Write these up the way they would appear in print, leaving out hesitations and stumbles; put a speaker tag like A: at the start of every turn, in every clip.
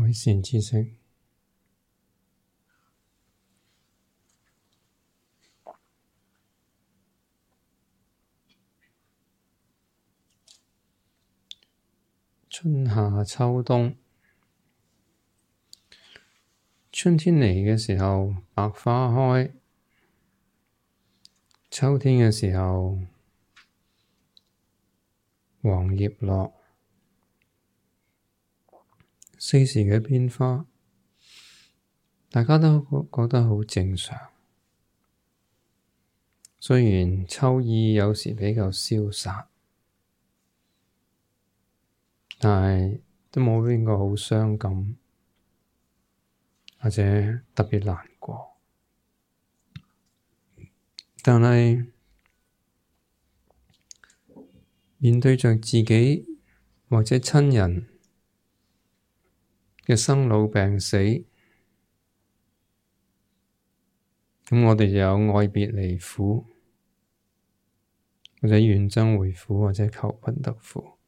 A: 改善知識。春夏秋冬，春天嚟嘅時候，百花開；秋天嘅時候，黃葉落。四時嘅變化，大家都覺得好正常。雖然秋意有時比較蕭殺，但係都冇邊個好傷感，或者特別難過。但係面對着自己或者親人嘅生老病死，咁我哋就有愛別離苦，或者怨憎會苦，或者求不得苦。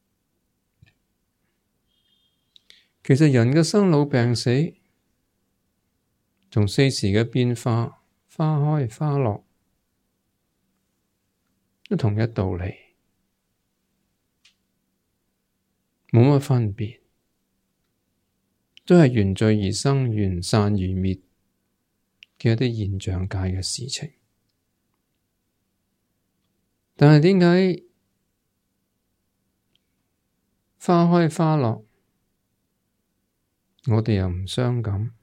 A: 其實人嘅生老病死同四時嘅變化，花開花落，都同一道理，冇乜分別，都係緣聚而生，緣散而滅嘅一啲現象界嘅事情。但係點解花開花落，我哋又唔傷感？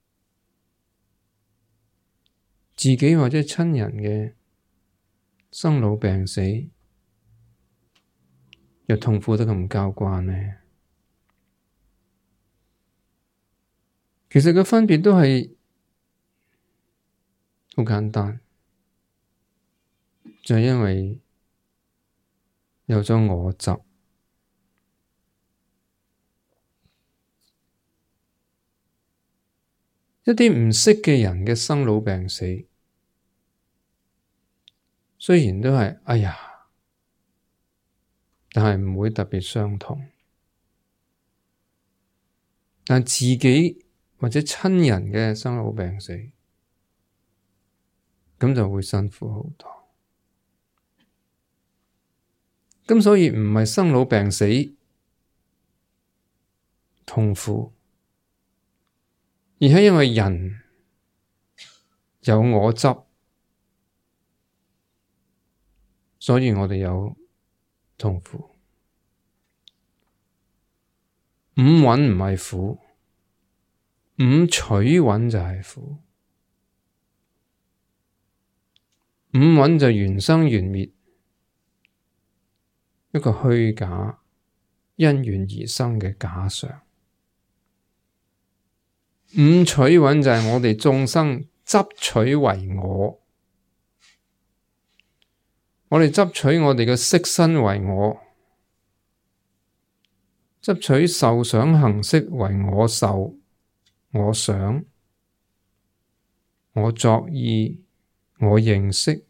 A: 自己或者親人嘅生老病死，又痛苦得咁交關呢？其實個分別都係好簡單，就係因為有咗我執。一啲唔識嘅人嘅生老病死，雖然都係哎呀，但係唔會特別傷痛。但自己或者親人嘅生老病死，咁就會辛苦好多。咁所以唔係生老病死痛苦，而係因為人有我執，所以我哋有痛苦。五蘊唔係苦，五取蘊就係苦。五蘊就緣生緣滅，一個虛假因緣而生嘅假相。五取蘊就係我哋眾生執取為我，我哋執取我哋嘅色身為我，執取受想行識為我受、我想、我作意、我認識。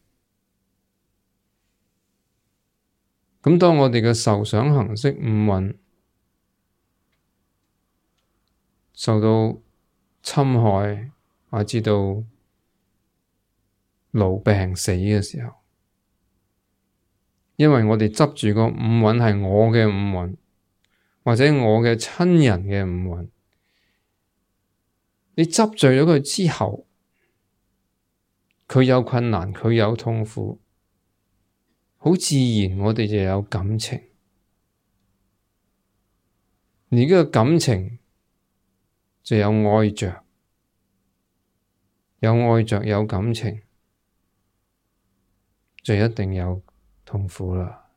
A: 咁當我哋嘅受想行識五蘊受到侵害，或者到老病死嘅時候，因為我哋執住個五蘊係我嘅五蘊，或者我嘅親人嘅五蘊，你執罪咗佢之後，佢有困難，佢有痛苦，好自然我哋就有感情。而呢個感情就有愛着，有愛着有感情，就一定有痛苦啦。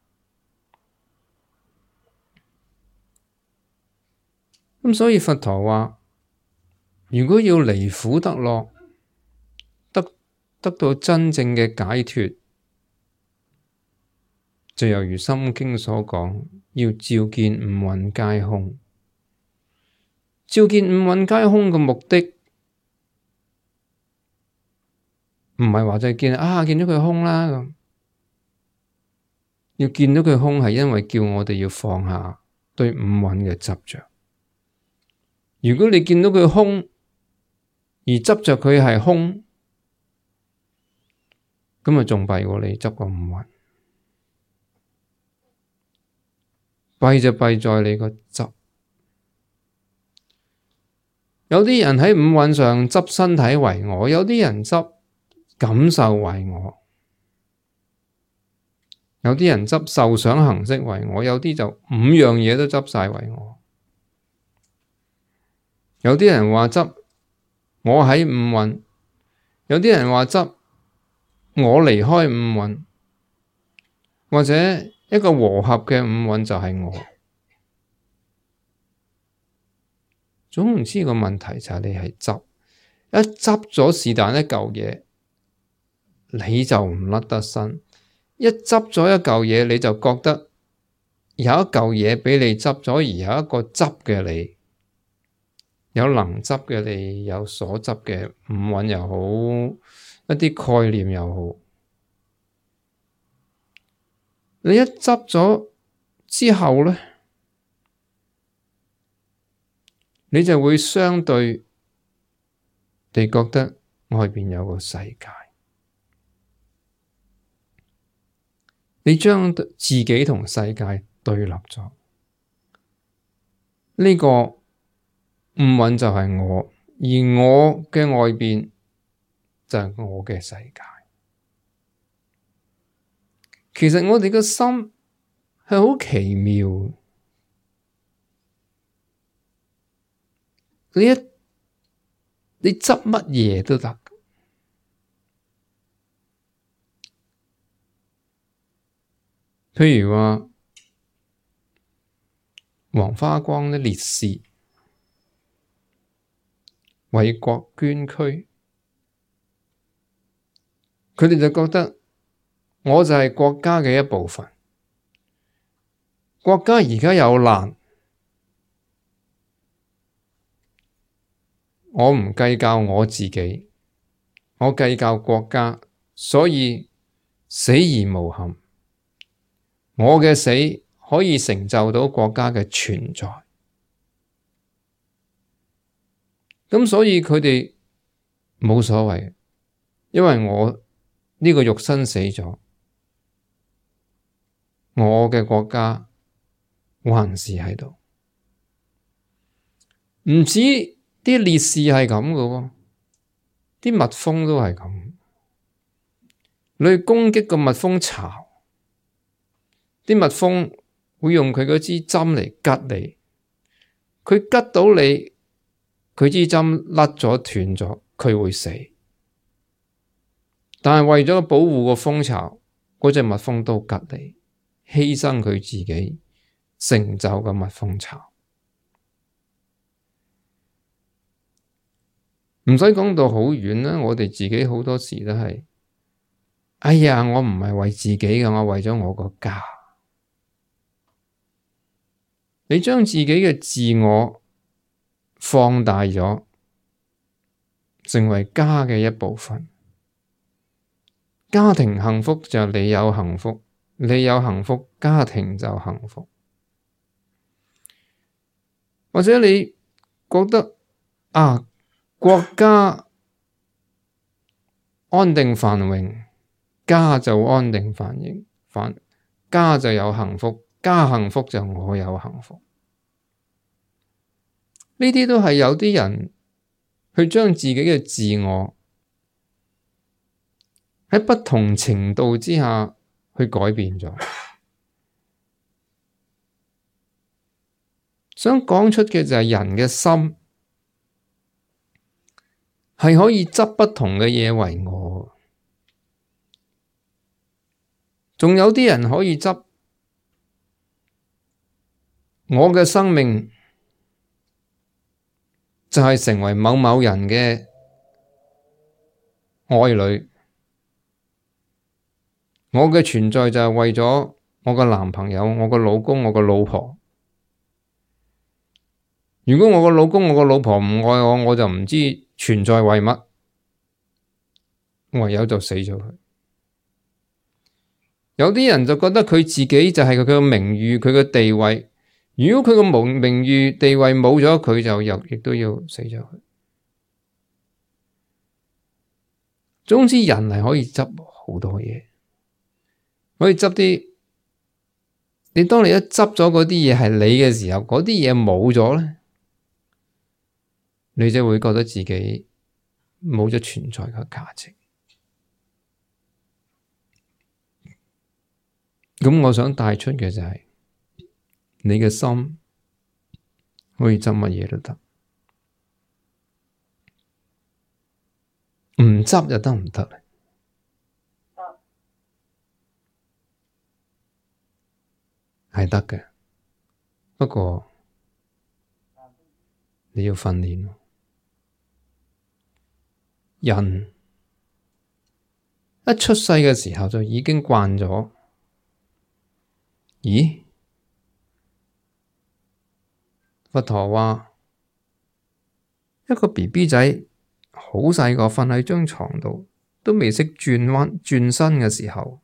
A: 咁所以佛陀話，如果要離苦得樂，得到真正嘅解脫，就猶如《心經》所講，要照見五蘊皆空。照見五蘊皆空嘅目的，唔係話就係見到佢空啦咁。要見到佢空，係因為叫我哋要放下對五蘊嘅執着。 如果你見到佢空而執着佢係空，咁啊仲弊過你執個五蘊。弊就弊在你個執。有啲人喺五蘊上執身體為我，有啲人執感受為我，有啲人執受想行識為我，有啲就五樣嘢都執晒為我。有啲人話執我喺五蘊，有啲人話執我離開五蘊，或者一個和合嘅五蘊就係我。總唔知個問題就係你係執，一執咗是但一嚿嘢，你就唔甩得身。一執咗一嚿嘢，你就覺得有一嚿嘢畀你執咗，而有一個執嘅你，有能執嘅你，有所執嘅五蘊又好，一啲概念又好。你一執咗之後咧，你就會相對地覺得外邊有個世界。你將自己同世界對立咗，呢個五蘊就係我，而我嘅外邊就係我嘅世界。其實我哋嘅心係好奇妙。你執乜嘢都得。譬如話黃花崗啲烈士為國捐軀，佢哋就覺得我就係國家嘅一部分，國家而家有難，我唔計較我自己，我計較國家，所以死而無憾。我嘅死可以成就到國家嘅存在，咁所以佢哋冇所謂，因為我呢個肉身死咗，我嘅國家還是喺度。唔止啲烈士係咁嘅，啲蜜蜂都係咁。你去攻擊個蜜蜂巢，啲蜜蜂會用佢嗰支針嚟吉你，佢吉到你，佢支針甩咗斷咗，佢會死。但係為咗保護個蜂巢，嗰隻蜜蜂都吉你，犧牲佢自己，成就個蜜蜂巢。唔使講到好遠啦，我哋自己好多時都係，哎呀，我唔係為自己嘅，我為咗我個家。你將自己嘅自我放大咗，成為家嘅一部分。家庭幸福就你有幸福，你有幸福，家庭就幸福。或者你覺得啊，國家安定繁榮，家就安定繁榮，家就有幸福，家幸福就我有幸福。呢啲都係有啲人去將自己嘅自我喺不同程度之下去改變咗。想講出嘅就係人嘅心係可以執不同嘅嘢為我，仲有啲人可以執我嘅生命就係成為某某人嘅愛侶，我嘅存在就係為咗我個男朋友、我個老公、我個老婆。如果我個老公、我個老婆唔愛我，我就唔知存在為乜，唯有就死咗佢。有啲人就覺得佢自己就係佢嘅名譽、佢嘅地位。 如果佢個名譽地位冇咗，佢就亦都要死咗佢。總之人係可以執好多嘢，可以執啲。你當你一執咗嗰啲嘢係你嘅時候，嗰啲嘢冇咗咧，你就會覺得自己冇咗存在嘅價值。咁我想帶出嘅就係，你嘅心可以執乜嘢都得，唔執又得唔得咧？係得嘅，不過你要訓練。人一出世嘅時候就已經慣咗，咦？佛陀話一個 BB 仔好細個瞓喺張床度，都未識轉身嘅時候，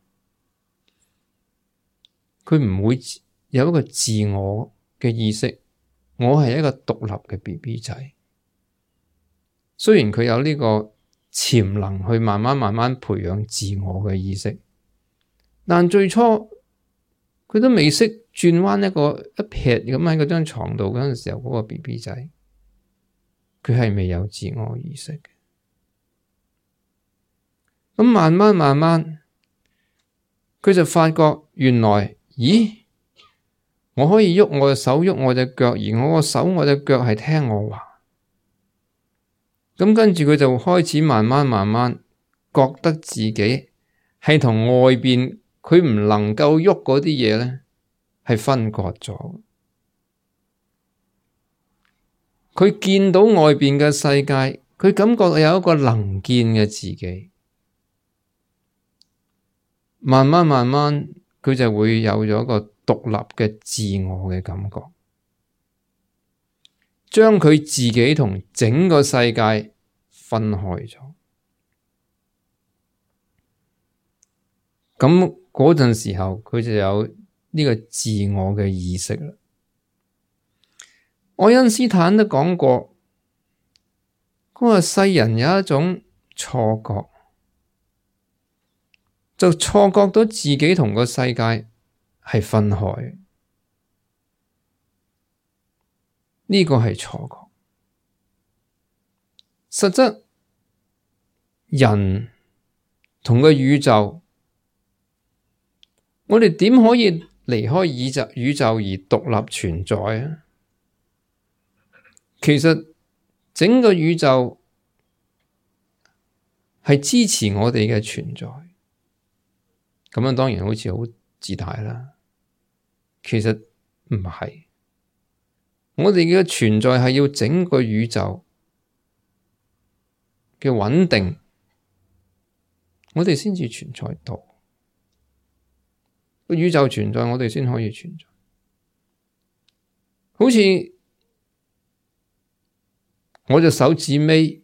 A: 佢唔會有一個自我嘅意識。我係一個獨立嘅 BB 仔，雖然佢有呢個潛能去慢慢培養自我嘅意識，但最初佢都未識轉彎一撇咁喺嗰張床度嗰陣時候，嗰個 BB 仔佢係未有自我意識嘅。咁慢慢佢就發覺原來，咦？我可以喐我嘅手，喐我隻腳，而我個手我隻腳係聽我話。咁跟住佢就開始慢慢覺得自己係同外邊佢唔能夠喐嗰啲嘢咧係分割咗。佢見到外邊嘅世界，佢感覺有一個能見嘅自己。慢慢佢就會有咗一個獨立嘅自我嘅感覺，將佢自己同整個世界分開咗。咁嗰陣時候，佢就有呢個自我嘅意識啦。愛因斯坦都講過，嗰個世人有一種錯覺，就錯覺到自己同個世界係分開，呢個係錯覺。實質人同個宇宙，我哋點可以離開宇宙而獨立存在啊？其實整個宇宙係支持我哋嘅存在，咁樣當然好似好自大啦。其實唔係，我哋嘅存在係要整個宇宙嘅穩定，我哋先至存在到。個宇宙存在，我哋先可以存在。好似我隻手指尾，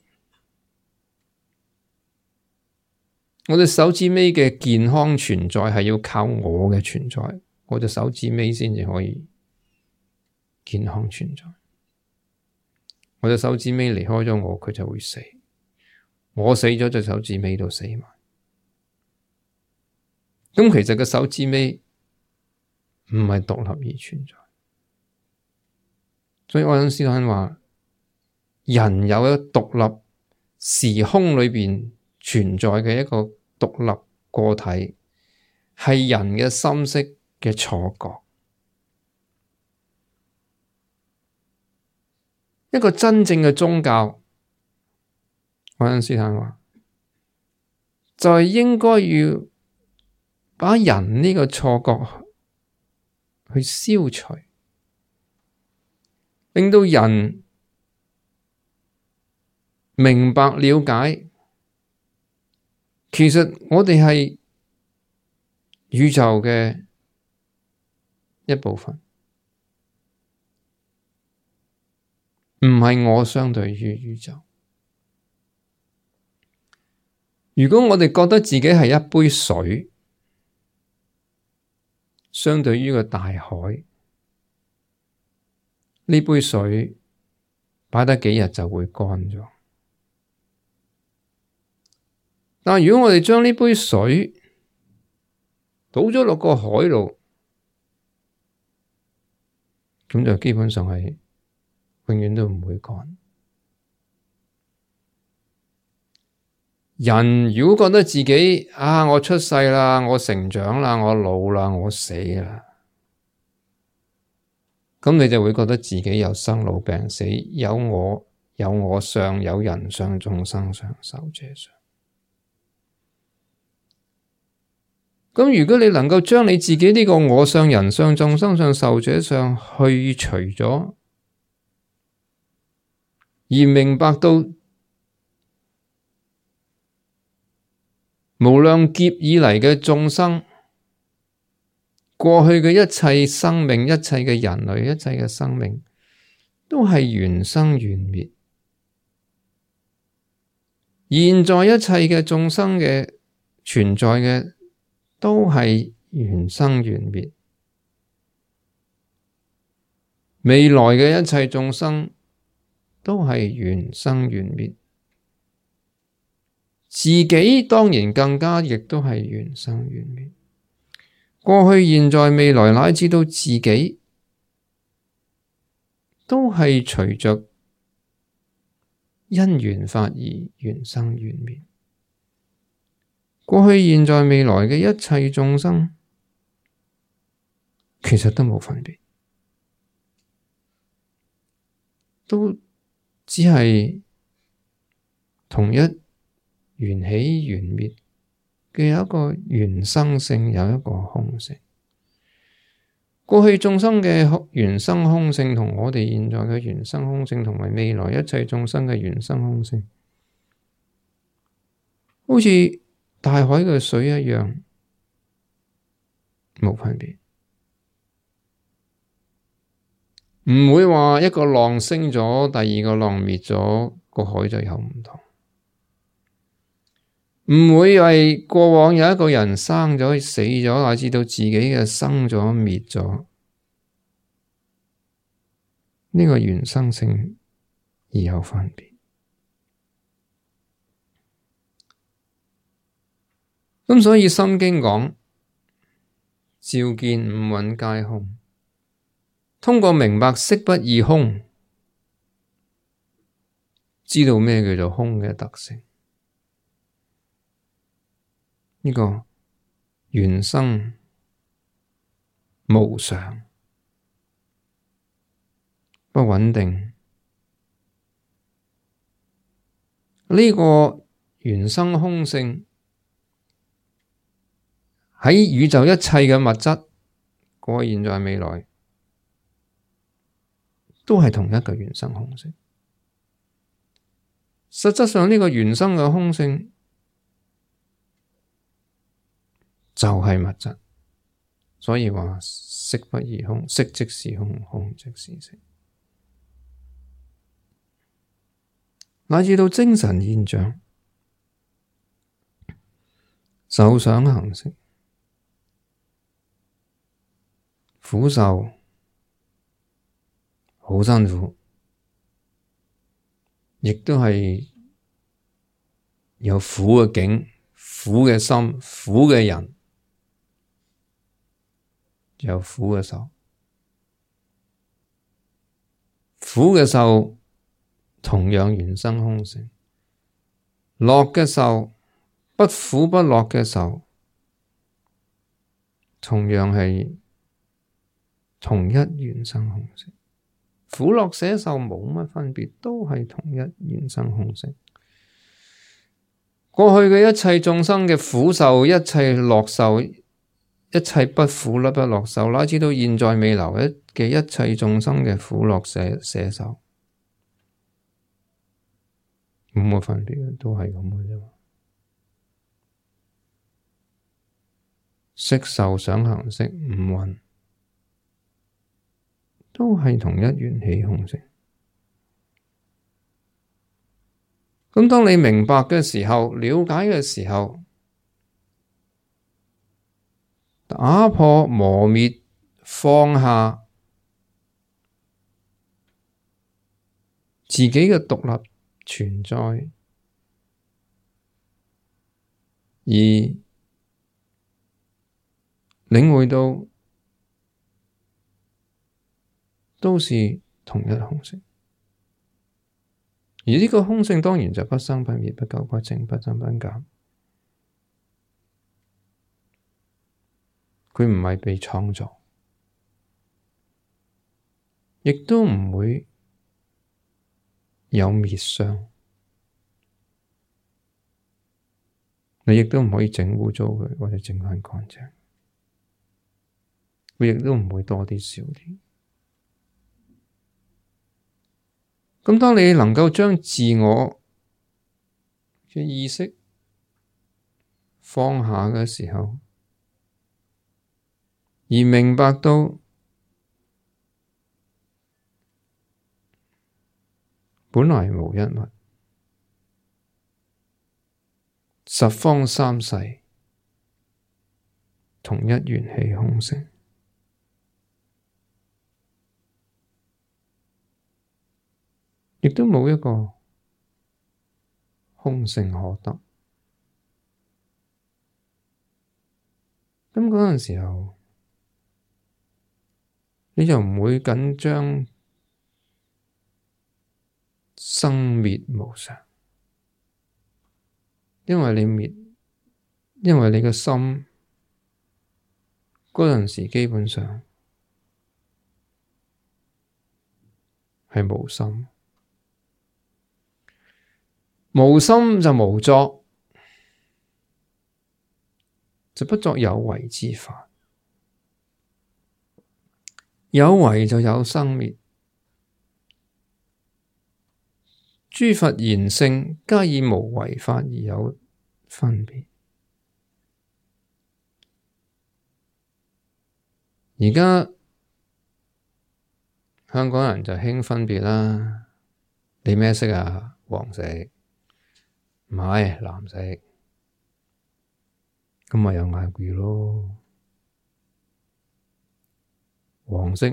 A: 我隻手指尾嘅健康存在係要靠我嘅存在。我隻手指尾先至可以健康存在。我隻手指尾離開咗我，佢就會死。我死咗，隻手指尾都死埋。咁其實個手指尾唔係獨立而存在。所以愛因斯坦話，人有一個獨立時空裏邊存在嘅一個獨立個體，係人嘅心識嘅錯覺。一個真正嘅宗教，愛因斯坦話，就係應該要把人呢個錯覺去消除，令到人明白了解，其實我哋係宇宙嘅一部分，唔係我相對於宇宙。如果我哋覺得自己係一杯水，相對於個大海， 呢杯水擺得幾日就會乾咗。但如果我哋將呢杯水倒咗落個海度，咁就基本上係永遠都唔會乾。人如果覺得自己我出世啦，我成長啦，我老啦，我死啦，咁你就會覺得自己有生老病死，有我相，有人相，眾生相，壽者相。咁如果你能夠將你自己呢個我相、人相、眾生相、壽者相去除咗，而明白到無量劫以嚟嘅眾生，過去嘅一切生命、一切嘅人類、一切嘅生命，都係緣生緣滅。現在一切嘅眾生嘅存在嘅，都係緣生緣滅。未來嘅一切眾生，都係緣生緣滅。自己當然更加亦都係緣生緣滅。過去、現在、未來乃至到自己，都係隨着因緣法而緣生緣滅。過去、現在、未來嘅一切眾生，其實都冇分別，都只係同一緣起緣滅嘅有一個緣生性，有一個空性。過去眾生嘅緣生空性，同我哋現在嘅緣生空性，同埋未來一切眾生嘅緣生空性，好似大海嘅水一樣，冇分別。唔會話一個浪升咗，第二個浪滅咗，個海就有唔同。唔會係過往有一個人生咗死咗，乃至到自己嘅生咗滅咗，呢個緣生性而有分別。咁所以《心經》講，照見五蘊皆空，通過明白色不異空，知道咩叫做空嘅特性。呢個緣生無常，不穩定。呢個緣生空性喺宇宙一切嘅物質，過去、現在、未來，都係同一個緣生空性。實質上呢個緣生嘅空性就係物質，所以話色不異空，色即是空，空即是色。乃至到精神現象，受想行識、苦受，好辛苦，亦都係有苦嘅境、苦嘅心、苦嘅人，有苦嘅受。苦嘅受同樣緣生空性，樂嘅受，不苦不樂嘅受，同樣係同一緣生空性。苦樂捨受冇乜分別，都係同一緣生空性。過去嘅一切眾生嘅苦受，一切樂受，一切不苦不樂受，乃至到現在未來嘅一切眾生嘅苦樂捨受，冇乜分別，都係咁嘅啫。色受想行識五蘊，都係同一緣起空性。咁當你明白嘅時候，了解嘅時候，打破磨滅放下自己嘅獨立存在，而領會到都是同一空性。而呢個空性當然就不生不滅、不垢不淨、不增不減。佢唔係被創造，亦都唔會有滅相。你亦都唔可以整污糟佢，或者整翻乾淨。佢亦都唔會多啲少啲。咁當你能夠將自我嘅意識放下嘅時候，而明白到本來無一物，十方三世同一元氣空性，亦都冇一個空性可得。咁嗰陣時候，你就唔會緊張生滅無常，因為你嘅心嗰陣時基本上係無心。無心就無作，就不作有為之法。有為就有生滅，諸佛言性皆以無為法而有分別。而家香港人就興分別啦，你咩色啊？黃色。唔係藍色，咁咪有嗌交咯。黃色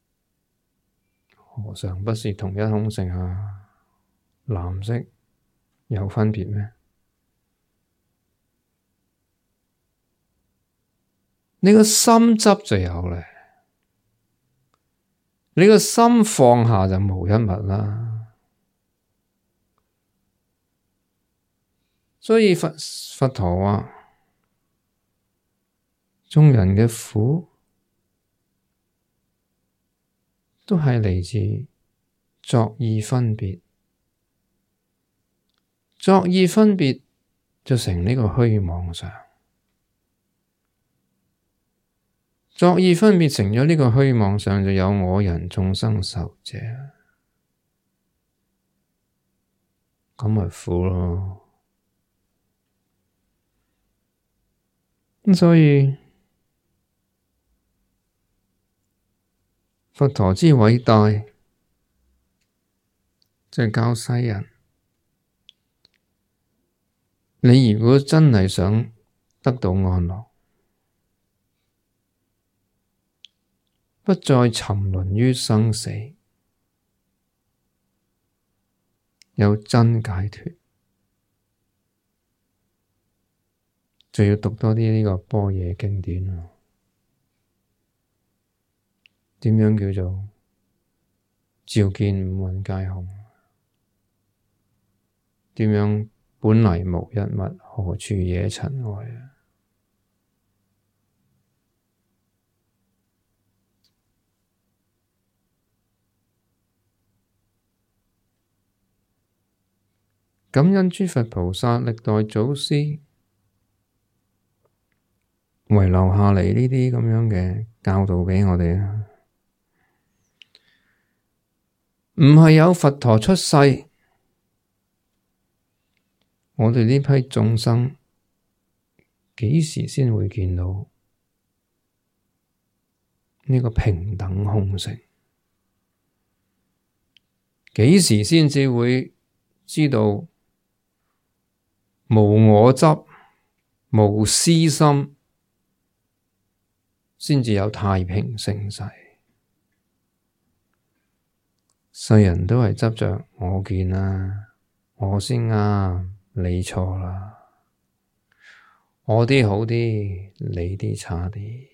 A: 何嘗不是同一空性啊？藍色有分別咩？你個心執就有咧，你個心放下就無一物啦。所以佛陀話，眾人嘅苦都係嚟自作意分別，作意分別就成呢個虛妄相，作意分別成咗呢個虛妄相，就有我人眾生受者，咁咪苦咯。所以佛陀之偉大，就係教世人，你如果真係想得到安樂，不再沉淪於生死，有真解脫，就要讀多啲呢個般若經典咯。點樣叫做照見五蘊皆空？點樣本來無一物，何處惹塵埃啊？感恩諸佛菩薩歷代祖師遺留下嚟呢啲咁樣嘅教導畀我哋啊！唔係有佛陀出世，我哋呢批眾生幾時先會見到呢個平等空性？幾時先至會知道無我執、無私心，先至有太平盛世？ 世人都係執着我見啦，我先啱，你錯啦，我啲好啲，你啲差啲。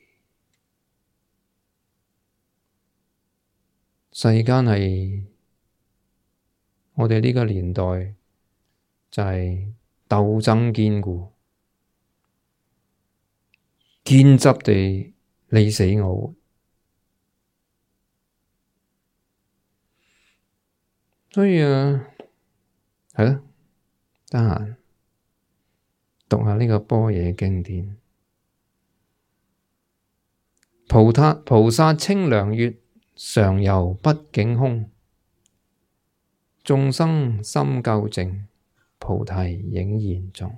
A: 世間係我哋呢個年代就係鬥爭堅固，堅執地你死我活。所以啊，係咯，得閒讀下呢個般若經典。菩薩清涼月，常遊畢竟空。眾生心究竟，菩提影現蹤。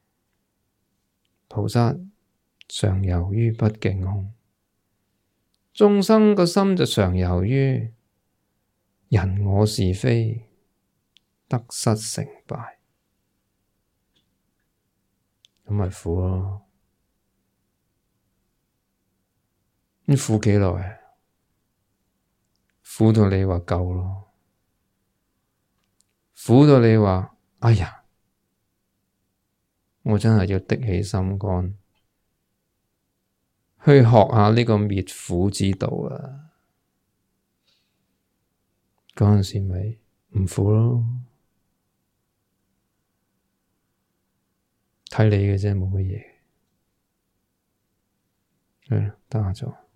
A: 菩薩常遊於畢竟空，眾生個心就常遊於人我是非、得失成敗，咁咪苦咯。你苦幾耐啊？苦到你話夠咯，苦到你話哎呀，我真係要的起心肝去學下呢個滅苦之道啊！嗰陣時咪唔苦咯，睇你嘅啫，冇乜嘢。得下咗。